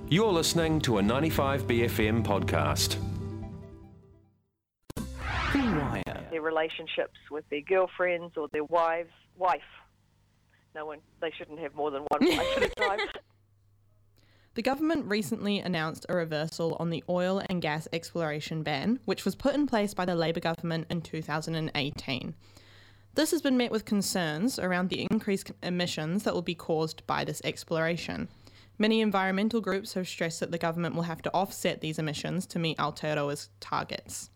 You're listening to a 95BFM podcast. Their relationships with their girlfriends or their wife. They shouldn't have more than one wife at a time. The government recently announced a reversal on the oil and gas exploration ban, which was put in place by the Labour government in 2018. This has been met with concerns around the increased emissions that will be caused by this exploration. Many environmental groups have stressed that the government will have to offset these emissions to meet Aotearoa's targets.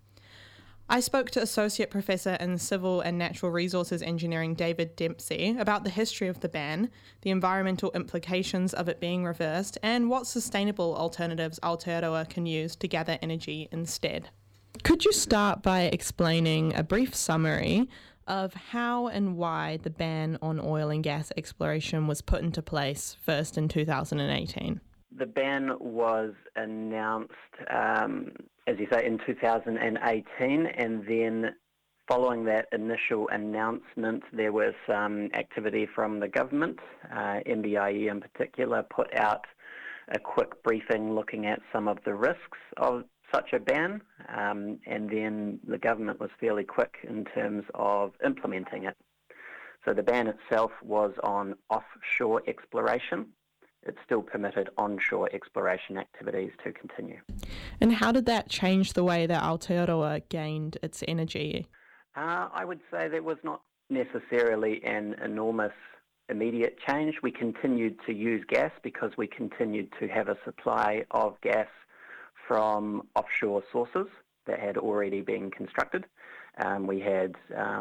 I spoke to Associate Professor in Civil and Natural Resources Engineering David Dempsey about the history of the ban, the environmental implications of it being reversed, and what sustainable alternatives Aotearoa can use to gather energy instead. Could you start by explaining a brief summary of how and why the ban on oil and gas exploration was put into place first in 2018? The ban was announced, as you say, in 2018, and then following that initial announcement, there was some activity from the government. MBIE in particular put out a quick briefing looking at some of the risks of such a ban, and then the government was fairly quick in terms of implementing it. So the ban itself was on offshore exploration. It still permitted onshore exploration activities to continue. And how did that change the way that Aotearoa gained its energy? I would say there was not necessarily an enormous immediate change. We continued to use gas because we continued to have a supply of gas from offshore sources that had already been constructed. We had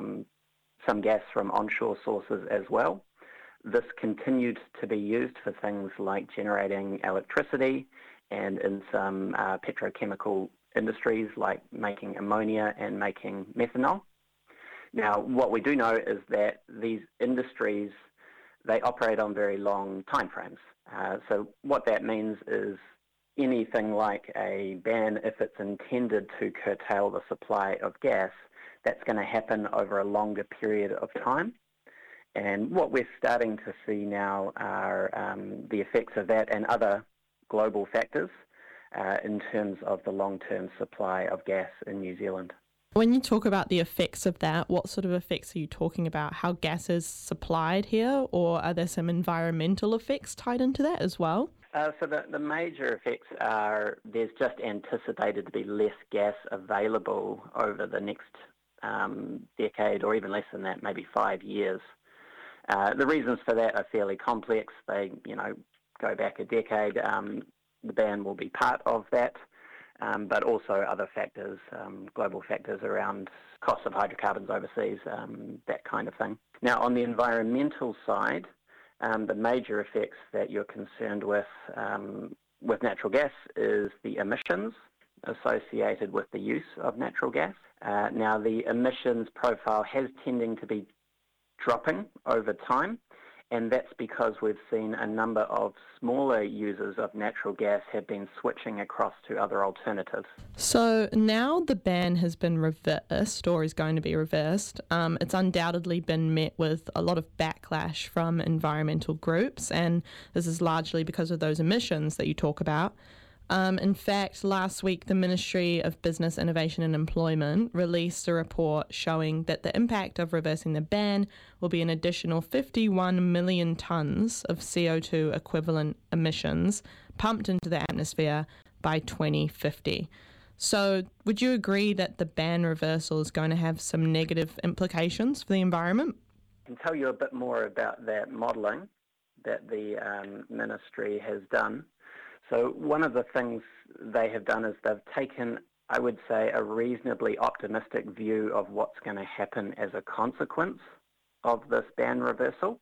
some gas from onshore sources as well. This continued to be used for things like generating electricity and in some petrochemical industries like making ammonia and making methanol. Now, what we do know is that these industries, they operate on very long timeframes. So what that means is anything like a ban, if it's intended to curtail the supply of gas, that's going to happen over a longer period of time. And what we're starting to see now are the effects of that and other global factors in terms of the long-term supply of gas in New Zealand. When you talk about the effects of that, what sort of effects are you talking about? How gas is supplied here, or are there some environmental effects tied into that as well? So the major effects are there's just anticipated to be less gas available over the next decade, or even less than that, maybe 5 years. The reasons for that are fairly complex. They, go back a decade. The ban will be part of that, but also other factors, global factors around cost of hydrocarbons overseas, that kind of thing. Now, on the environmental side, the major effects that you're concerned with natural gas is the emissions associated with the use of natural gas. Now, the emissions profile has tending to be dropping over time, and that's because we've seen a number of smaller users of natural gas have been switching across to other alternatives. So now the ban has been reversed, or is going to be reversed. It's undoubtedly been met with a lot of backlash from environmental groups, and this is largely because of those emissions that you talk about. In fact, last week, the Ministry of Business, Innovation and Employment released a report showing that the impact of reversing the ban will be an additional 51 million tonnes of CO2 equivalent emissions pumped into the atmosphere by 2050. So would you agree that the ban reversal is going to have some negative implications for the environment? I can tell you a bit more about that modelling that the Ministry has done. So one of the things they have done is they've taken, I would say, a reasonably optimistic view of what's going to happen as a consequence of this ban reversal.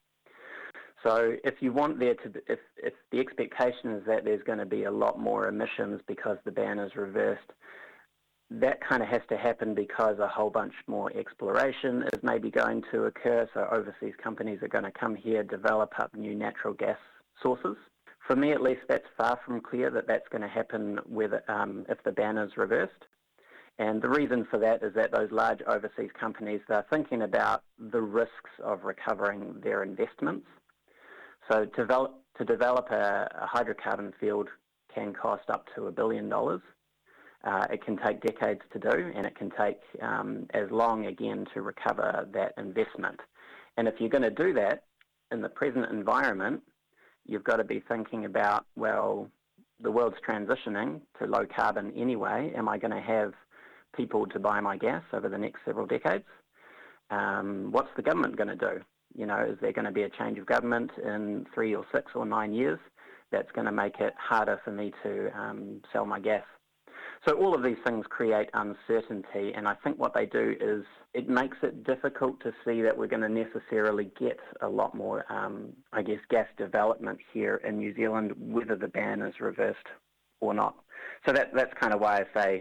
So if you want there to, if the expectation is that there's going to be a lot more emissions because the ban is reversed, that kind of has to happen because a whole bunch more exploration is maybe going to occur. So overseas companies are going to come here, develop up new natural gas sources. For me, at least, that's far from clear that that's going to happen with if the ban is reversed. And the reason for that is that those large overseas companies, they're thinking about the risks of recovering their investments. So to develop a hydrocarbon field can cost up to $1 billion. It can take decades to do, and it can take as long again to recover that investment. And if you're going to do that in the present environment, you've got to be thinking about, well, the world's transitioning to low carbon anyway. Am I going to have people to buy my gas over the next several decades? What's the government going to do? Is there going to be a change of government in 3 or 6 or 9 years that's going to make it harder for me to sell my gas? So all of these things create uncertainty, and I think what they do is it makes it difficult to see that we're going to necessarily get a lot more, gas development here in New Zealand, whether the ban is reversed or not. So that's kind of why I say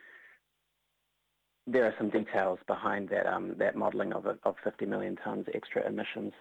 there are some details behind that modelling of 50 million tonnes extra emissions.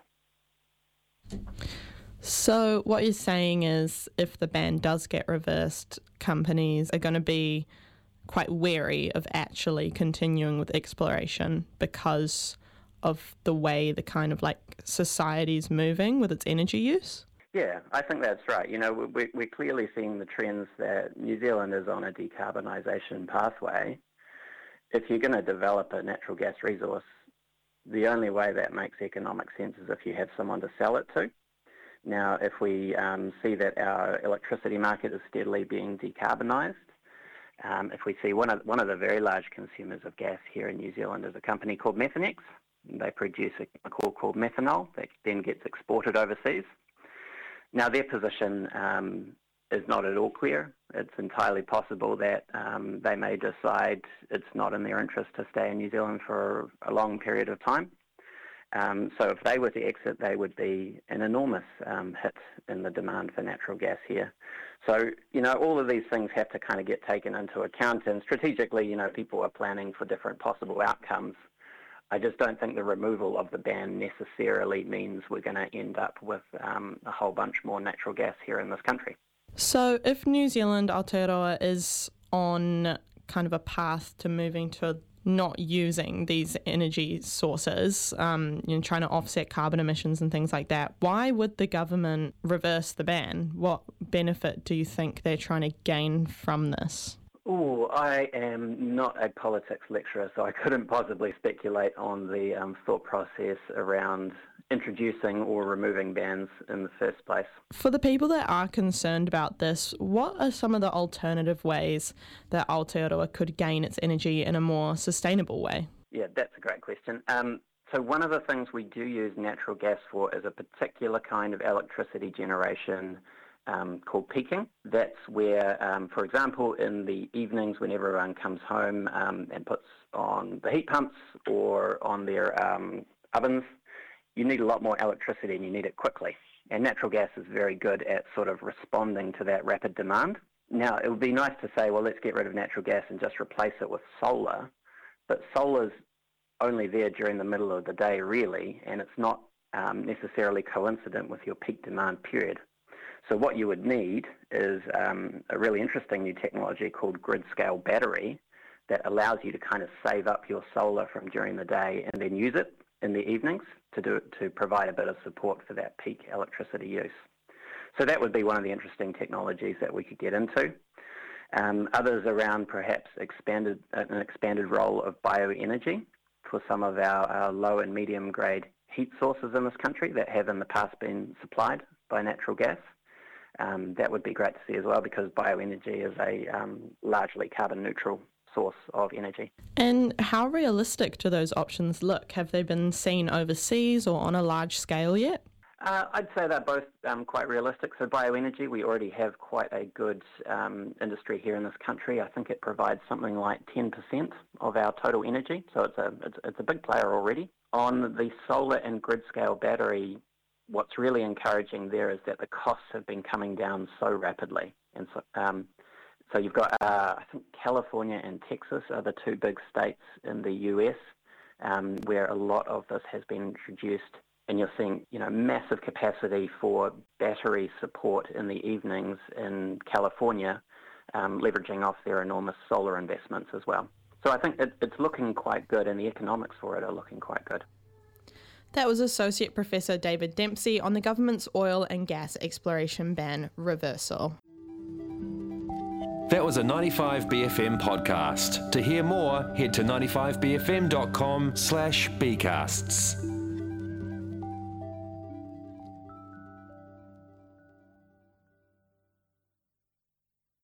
So what you're saying is if the ban does get reversed, companies are going to be quite wary of actually continuing with exploration because of the way the kind of like society's moving with its energy use? Yeah, I think that's right. We're clearly seeing the trends that New Zealand is on a decarbonisation pathway. If you're going to develop a natural gas resource, the only way that makes economic sense is if you have someone to sell it to. Now, if we see that our electricity market is steadily being decarbonised, if we see one of the very large consumers of gas here in New Zealand is a company called Methanex. They produce a chemical called methanol that then gets exported overseas. Now, their position is not at all clear. It's entirely possible that they may decide it's not in their interest to stay in New Zealand for a long period of time. So if they were to exit, they would be an enormous hit in the demand for natural gas here. So, all of these things have to kind of get taken into account, and strategically, people are planning for different possible outcomes. I just don't think the removal of the ban necessarily means we're going to end up with a whole bunch more natural gas here in this country. So if New Zealand, Aotearoa, is on kind of a path to moving to not using these energy sources, trying to offset carbon emissions and things like that, why would the government reverse the ban? What benefit do you think they're trying to gain from this? I am not a politics lecturer, so I couldn't possibly speculate on the thought process around introducing or removing bans in the first place. For the people that are concerned about this, what are some of the alternative ways that Aotearoa could gain its energy in a more sustainable way? Yeah, that's a great question. So one of the things we do use natural gas for is a particular kind of electricity generation called peaking. That's where, for example, in the evenings when everyone comes home and puts on the heat pumps or on their ovens, you need a lot more electricity and you need it quickly. And natural gas is very good at sort of responding to that rapid demand. Now, it would be nice to say, well, let's get rid of natural gas and just replace it with solar. But solar's only there during the middle of the day, really, and it's not necessarily coincident with your peak demand period. So what you would need is a really interesting new technology called grid-scale battery that allows you to kind of save up your solar from during the day and then use it in the evenings to provide a bit of support for that peak electricity use. So that would be one of the interesting technologies that we could get into. Others around perhaps an expanded role of bioenergy for some of our low and medium grade heat sources in this country that have in the past been supplied by natural gas. That would be great to see as well, because bioenergy is a largely carbon neutral source of energy. And how realistic do those options look? Have they been seen overseas or on a large scale yet? I'd say they're both quite realistic. So bioenergy, we already have quite a good industry here in this country. I think it provides something like 10% of our total energy. So it's a big player already. On the solar and grid-scale battery, what's really encouraging there is that the costs have been coming down so rapidly. And so you've got, I think California and Texas are the two big states in the US where a lot of this has been introduced. And you're seeing, massive capacity for battery support in the evenings in California, leveraging off their enormous solar investments as well. So I think it's looking quite good, and the economics for it are looking quite good. That was Associate Professor David Dempsey on the government's oil and gas exploration ban reversal. That was a 95BFM podcast. To hear more, head to 95bfm.com/bcasts.